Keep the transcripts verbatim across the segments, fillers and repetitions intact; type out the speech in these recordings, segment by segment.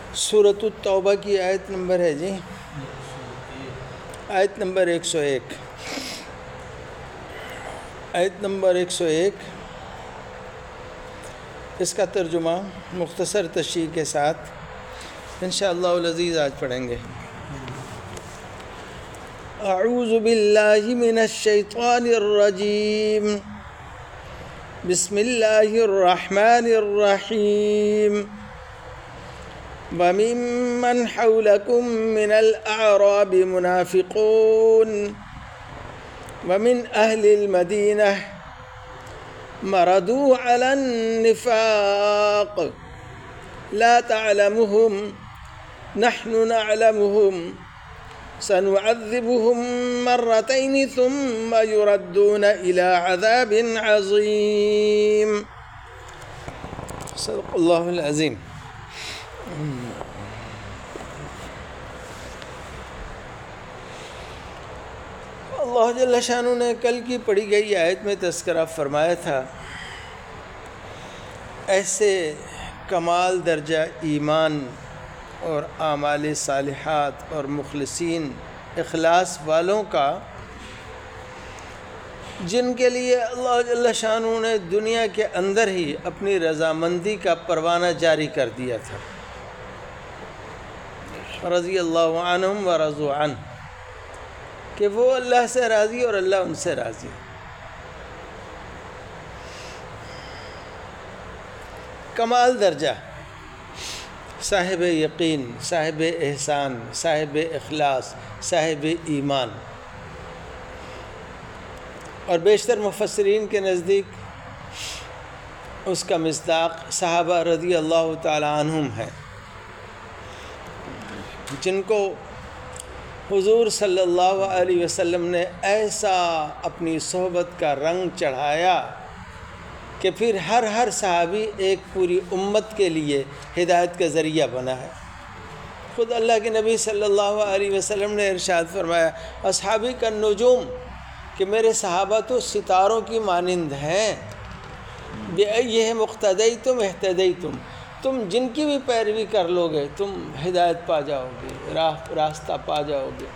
سورۃ التوبہ کی آیت نمبر ہے جی آیت نمبر ایک سو ایک آیت نمبر ایک سو ایک اس کا ترجمہ مختصر تشریح کے ساتھ انشاءاللہ العزیز آج پڑھیں گے۔ اعوذ باللہ من الشیطان الرجیم، بسم اللہ الرحمن الرحیم۔ وَمِمَّنْ حَوْلَكُمْ مِنَ الْأَعْرَابِ مُنَافِقُونَ وَمِنْ أَهْلِ الْمَدِينَةِ مَرَدُوا عَلَى النِّفَاقِ لَا تَعْلَمُهُمْ نَحْنُ نَعْلَمُهُمْ سَنُعَذِّبُهُمْ مَرَّتَيْنِ ثُمَّ يُرَدُّونَ إِلَى عَذَابٍ عَظِيمٍ۔ صدق اللہ العظیم۔ اللہ جل شانہ نے کل کی پڑھی گئی آیت میں تذکرہ فرمایا تھا ایسے کمال درجہ ایمان اور اعمال صالحات اور مخلصین اخلاص والوں کا جن کے لیے اللہ جل شانہ نے دنیا کے اندر ہی اپنی رضامندی کا پروانہ جاری کر دیا تھا، رضی اللہ عنہم و رضوا عنہ، کہ وہ اللہ سے راضی اور اللہ ان سے راضی۔ کمال درجہ، صاحب یقین، صاحب احسان، صاحب اخلاص، صاحب ایمان۔ اور بیشتر مفسرین کے نزدیک اس کا مصداق صحابہ رضی اللہ تعالی عنہم ہے، جن کو حضور صلی اللہ علیہ وسلم نے ایسا اپنی صحبت کا رنگ چڑھایا کہ پھر ہر ہر صحابی ایک پوری امت کے لیے ہدایت کا ذریعہ بنا ہے۔ خود اللہ کے نبی صلی اللہ علیہ وسلم نے ارشاد فرمایا، اصحابی کا نجوم، کہ میرے صحابہ تو ستاروں کی مانند ہیں، بِأَيِّهِمْ اقْتَدَيْتُمْ اهْتَدَيْتُمْ، تم جن کی بھی پیروی کر لو گے تم ہدایت پا جاؤ گے، راہ راستہ پا جاؤ گے۔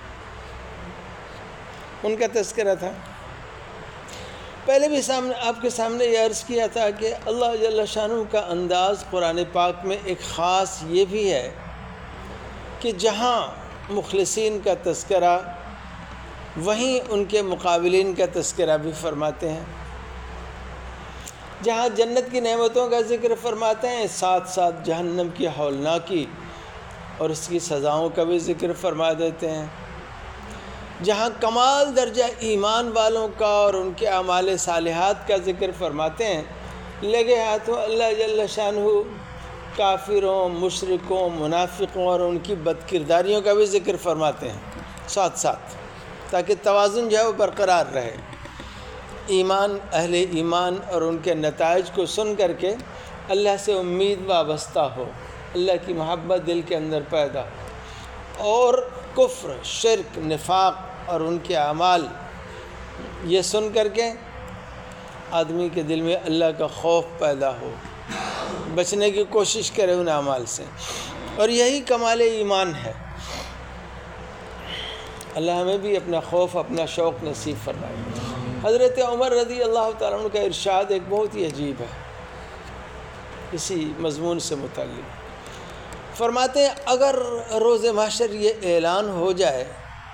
ان کا تذکرہ تھا۔ پہلے بھی سامنے آپ کے سامنے یہ عرض کیا تھا کہ اللہ جل شانہ کا انداز قرآن پاک میں ایک خاص یہ بھی ہے کہ جہاں مخلصین کا تذکرہ وہیں ان کے مقابلین کا تذکرہ بھی فرماتے ہیں، جہاں جنت کی نعمتوں کا ذکر فرماتے ہیں ساتھ ساتھ جہنم کی ہولناکی اور اس کی سزاؤں کا بھی ذکر فرما دیتے ہیں، جہاں کمال درجہ ایمان والوں کا اور ان کے اعمال صالحات کا ذکر فرماتے ہیں، لگے ہاتھوں اللہ جل شانہ کافروں، مشرکوں، منافقوں اور ان کی بد کرداریوں کا بھی ذکر فرماتے ہیں ساتھ ساتھ، تاکہ توازن جو ہے وہ برقرار رہے۔ ایمان، اہل ایمان اور ان کے نتائج کو سن کر کے اللہ سے امید وابستہ ہو، اللہ کی محبت دل کے اندر پیدا ہو، اور کفر، شرک، نفاق اور ان کے اعمال یہ سن کر کے آدمی کے دل میں اللہ کا خوف پیدا ہو، بچنے کی کوشش کرے ان اعمال سے، اور یہی کمال ایمان ہے۔ اللہ ہمیں بھی اپنا خوف، اپنا شوق نصیب فرمائے۔ حضرت عمر رضی اللہ تعالیٰ عنہ کا ارشاد ایک بہت ہی عجیب ہے، اسی مضمون سے متعلق فرماتے ہیں، اگر روز محشر یہ اعلان ہو جائے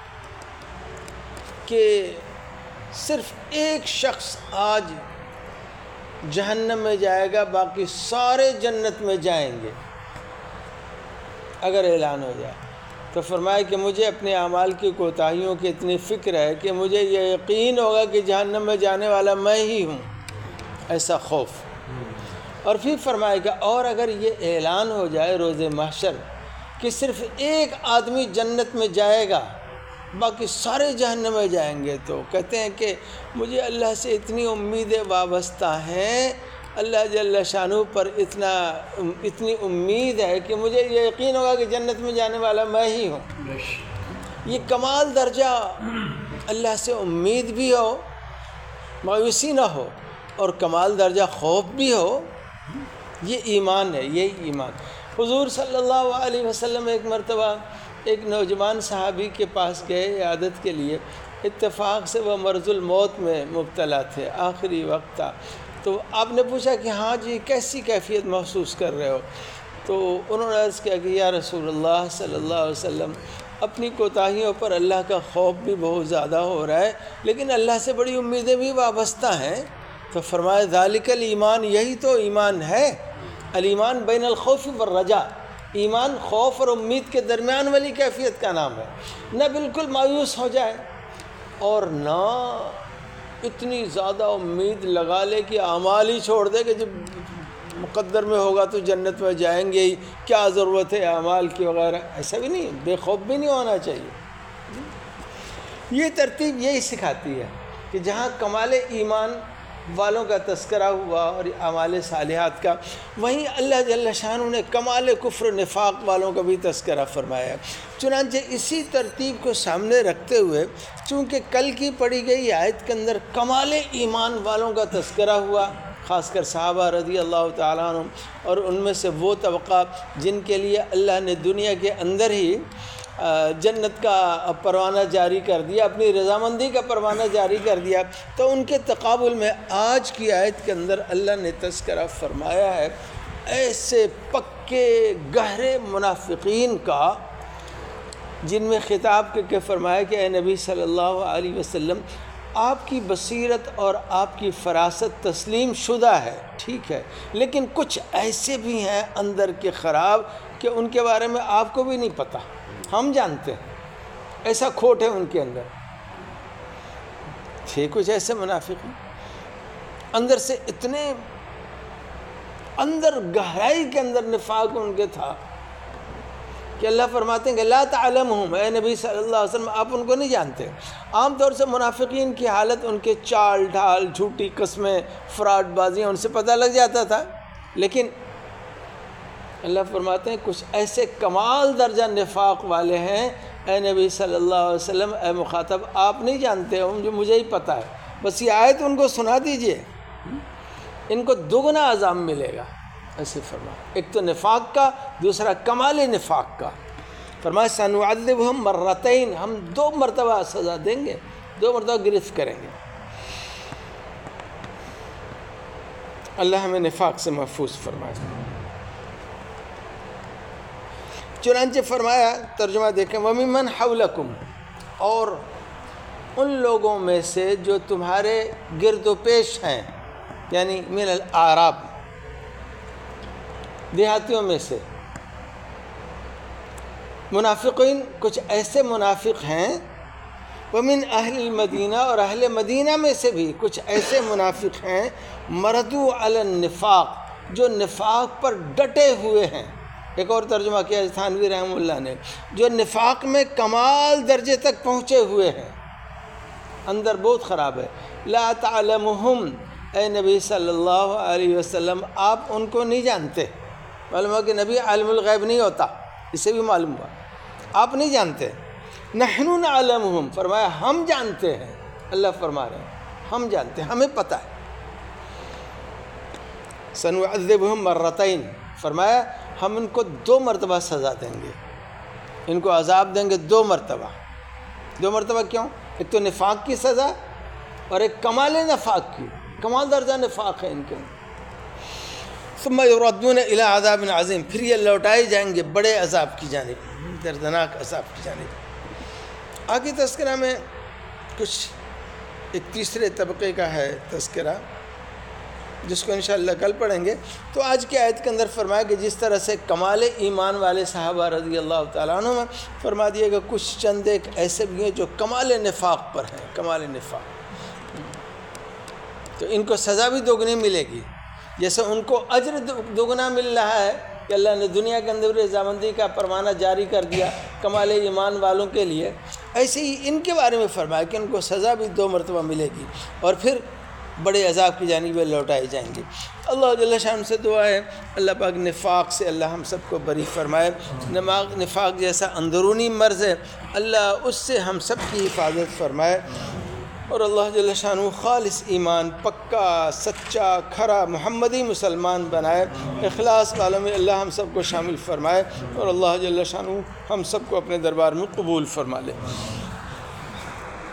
کہ صرف ایک شخص آج جہنم میں جائے گا، باقی سارے جنت میں جائیں گے، اگر اعلان ہو جائے تو فرمایا کہ مجھے اپنے اعمال کی کوتاہیوں کی اتنی فکر ہے کہ مجھے یہ یقین ہوگا کہ جہنم میں جانے والا میں ہی ہوں، ایسا خوف۔ اور پھر فرمایا کہ اور اگر یہ اعلان ہو جائے روز محشر کہ صرف ایک آدمی جنت میں جائے گا، باقی سارے جہنم میں جائیں گے، تو کہتے ہیں کہ مجھے اللہ سے اتنی امیدیں وابستہ ہیں، اللہ جل شانہ پر اتنا اتنی امید ہے کہ مجھے یہ یقین ہوگا کہ جنت میں جانے والا میں ہی ہوں۔ یہ کمال درجہ، اللہ سے امید بھی ہو، مایوسی نہ ہو، اور کمال درجہ خوف بھی ہو، یہ ایمان ہے، یہی ایمان۔ حضور صلی اللہ علیہ وسلم ایک مرتبہ ایک نوجوان صحابی کے پاس گئے عیادت کے لیے، اتفاق سے وہ مرض الموت میں مبتلا تھے، آخری وقت تھا۔ تو آپ نے پوچھا کہ ہاں جی کیسی کیفیت محسوس کر رہے ہو؟ تو انہوں نے عرض کیا کہ یا رسول اللہ صلی اللہ علیہ وسلم، اپنی کوتاہیوں پر اللہ کا خوف بھی بہت زیادہ ہو رہا ہے، لیکن اللہ سے بڑی امیدیں بھی وابستہ ہیں۔ تو فرمایا ذالک الایمان، یہی تو ایمان ہے۔ الایمان بین الخوف والرجاء، ایمان خوف اور امید کے درمیان والی کیفیت کا نام ہے۔ نہ بالکل مایوس ہو جائے اور نہ اتنی زیادہ امید لگا لے کہ اعمال ہی چھوڑ دے کہ جب مقدر میں ہوگا تو جنت میں جائیں گے ہی، کیا ضرورت ہے اعمال کی وغیرہ، ایسا بھی نہیں، بے خوف بھی نہیں ہونا چاہیے۔ یہ ترتیب یہی سکھاتی ہے کہ جہاں کمال ایمان والوں کا تذکرہ ہوا اور اعمال صالحات کا، وہیں اللہ جل شانہ نے کمال کفر و نفاق والوں کا بھی تذکرہ فرمایا ہے۔ چنانچہ اسی ترتیب کو سامنے رکھتے ہوئے، چونکہ کل کی پڑھی گئی آیت کے اندر کمال ایمان والوں کا تذکرہ ہوا، خاص کر صحابہ رضی اللہ تعالیٰ عنہ، اور ان میں سے وہ طبقہ جن کے لیے اللہ نے دنیا کے اندر ہی جنت کا پروانہ جاری کر دیا، اپنی رضامندی کا پروانہ جاری کر دیا، تو ان کے تقابل میں آج کی آیت کے اندر اللہ نے تذکرہ فرمایا ہے ایسے پکے گہرے منافقین کا، جن میں خطاب کر کے فرمایا کہ اے نبی صلی اللہ علیہ وسلم، آپ کی بصیرت اور آپ کی فراست تسلیم شدہ ہے، ٹھیک ہے، لیکن کچھ ایسے بھی ہیں اندر کے خراب کہ ان کے بارے میں آپ کو بھی نہیں پتہ، ہم جانتے ہیں، ایسا کھوٹ ہے ان کے اندر۔ تھے کچھ ایسے منافق ہیں اندر سے، اتنے اندر گہرائی کے اندر نفاق ان کے تھا کہ اللہ فرماتے ہیں کہ لا تعلمہم، اے نبی صلی اللہ علیہ وسلم آپ ان کو نہیں جانتے۔ عام طور سے منافقین کی حالت، ان کے چال ڈھال، جھوٹی قسمیں، فراڈ بازیاں، ان سے پتہ لگ جاتا تھا، لیکن اللہ فرماتے ہیں کچھ ایسے کمال درجہ نفاق والے ہیں اے نبی صلی اللہ علیہ وسلم، اے مخاطب آپ نہیں جانتے ہو، جو مجھے ہی پتہ ہے، بس یہ آیت ان کو سنا دیجئے، ان کو دگنا عذاب ملے گا، ایسے فرمایا۔ ایک تو نفاق کا، دوسرا کمال نفاق کا۔ فرمایا سنعذبہم مرتین، ہم دو مرتبہ سزا دیں گے، دو مرتبہ گرفت کریں گے۔ اللہ ہمیں نفاق سے محفوظ فرمائے۔ چنانچہ فرمایا، ترجمہ دیکھیں، وَمِمَّنْ حَوْلَكُمْ، اور ان لوگوں میں سے جو تمہارے گرد و پیش ہیں، یعنی من الاعراب، دیہاتیوں میں سے، منافقین کچھ ایسے منافق ہیں، وَمِنْ أَهْلِ الْمَدِينَةِ، اور اہل مدینہ میں سے بھی کچھ ایسے منافق ہیں، مَرَدُوا عَلَى النِّفَاقِ، جو نفاق پر ڈٹے ہوئے ہیں۔ ایک اور ترجمہ کیا تھانوی رحمہ اللہ نے، جو نفاق میں کمال درجے تک پہنچے ہوئے ہیں، اندر بہت خراب ہے۔ لا تعلمہم، اے نبی صلی اللہ علیہ وسلم آپ ان کو نہیں جانتے۔ معلوم ہوا کہ نبی عالم الغیب نہیں ہوتا، اس سے بھی معلوم ہوا آپ نہیں جانتے۔ نحن نعلمہم، فرمایا ہم جانتے ہیں، اللہ فرما رہے ہیں ہم جانتے ہیں، ہمیں پتہ ہے۔ سنعذبہم مرتین، فرمایا ہم ان کو دو مرتبہ سزا دیں گے، ان کو عذاب دیں گے دو مرتبہ۔ دو مرتبہ کیوں؟ ایک تو نفاق کی سزا اور ایک کمال نفاق کی، کمال درجہ نفاق ہے ان کے۔ ثم یردون الی عذاب عظیم، پھر یہ لوٹائے جائیں گے بڑے عذاب کی جانب، دردناک عذاب کی جانب۔ آگے تذکرہ میں کچھ ایک تیسرے طبقے کا ہے تذکرہ، جس کو انشاءاللہ کل پڑھیں گے۔ تو آج کی آیت کے اندر فرمایا کہ جس طرح سے کمال ایمان والے صحابہ رضی اللہ تعالیٰ عنہ میں فرما دیا کہ کچھ چند ایک ایسے بھی ہیں جو کمال نفاق پر ہیں، کمال نفاق، تو ان کو سزا بھی دوگنی ملے گی، جیسے ان کو اجر دوگنا مل رہا ہے کہ اللہ نے دنیا کے اندر رضامندی کا پروانہ جاری کر دیا کمال ایمان والوں کے لیے، ایسے ہی ان کے بارے میں فرمایا کہ ان کو سزا بھی دو مرتبہ ملے گی اور پھر بڑے عذاب کی جانب لوٹائے جائیں گے۔ اللہ جل شان سے دعا ہے اللہ پاک نفاق سے اللہ ہم سب کو بری فرمائے۔ نفاق جیسا اندرونی مرض ہے، اللہ اس سے ہم سب کی حفاظت فرمائے۔ اور اللہ جل شانہ خالص ایمان، پکا سچا کھرا محمدی مسلمان بنائے، اخلاص والوں میں اللہ ہم سب کو شامل فرمائے، اور اللہ جل شانہ ہم سب کو اپنے دربار میں قبول فرما لے۔